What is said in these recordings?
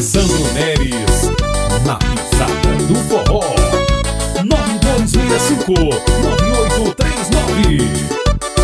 Alessandro Neres, na pisada do forró. 9265-9839.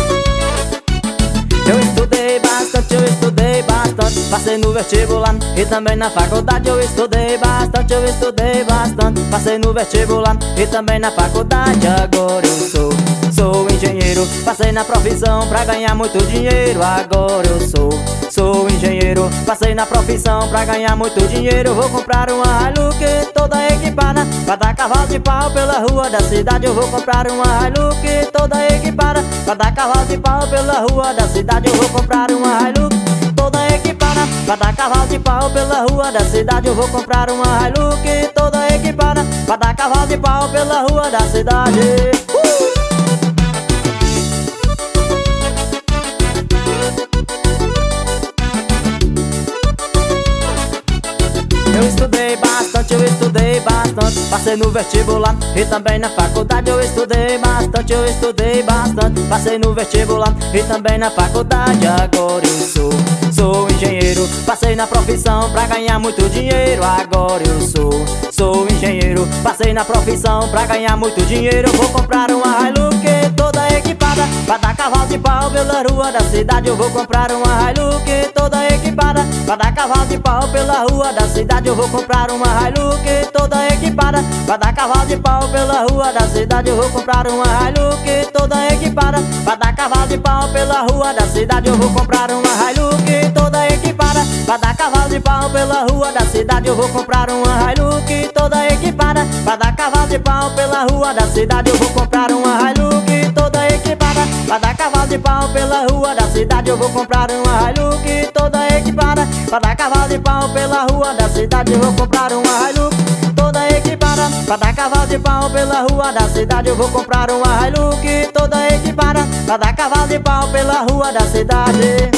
Eu estudei bastante, passei no vestibular e também na faculdade. Eu estudei bastante, passei no vestibular e também na faculdade. Agora eu sou engenheiro, passei na profissão pra ganhar muito dinheiro. Agora eu sou engenheiro, passei na profissão pra ganhar muito dinheiro. Vou comprar uma Hilux toda equipada pra dar cavalo de pau pela rua da cidade. Eu vou comprar uma Hilux toda equipada pra dar cavalo de pau pela rua da cidade. Eu vou comprar uma Hilux toda equipada pra dar cavalo de pau pela rua da cidade. Eu vou comprar uma Hilux toda equipada pra dar cavalo de pau pela rua da cidade. Eu estudei bastante, passei no vestibular e também na faculdade. Eu estudei bastante, passei no vestibular e também na faculdade. Agora eu sou engenheiro, passei na profissão pra ganhar muito dinheiro. Agora eu sou engenheiro, passei na profissão pra ganhar muito dinheiro. Eu vou comprar uma Hilux toda equipada pra dar cavalo de pau pela rua da cidade. Eu vou comprar uma Hilux toda equipada pra dar cavalo de pau pela rua da cidade. Eu vou comprar uma Hilux toda equipada pra dar cavalo de pau pela rua da cidade. Eu vou comprar uma Hilux toda equipada pra dar cavalo de pau pela rua da cidade. Eu vou comprar uma Hilux toda equipada pra dar cavalo de pau pela rua da cidade. Eu vou comprar uma Hilux toda equipada pra dar cavalo de pau pela rua da cidade. Eu vou comprar uma Hilux toda equipada pra dar cavalo de pau pela rua da cidade. Eu vou comprar uma Hilux toda equipada pra dar cavalo de pau pela rua da cidade. Eu vou comprar uma Hilux toda equipada pra dar cavalo de pau pela rua da cidade. Eu vou comprar uma Hilux toda equipada pra dar cavalo de pau pela rua da cidade.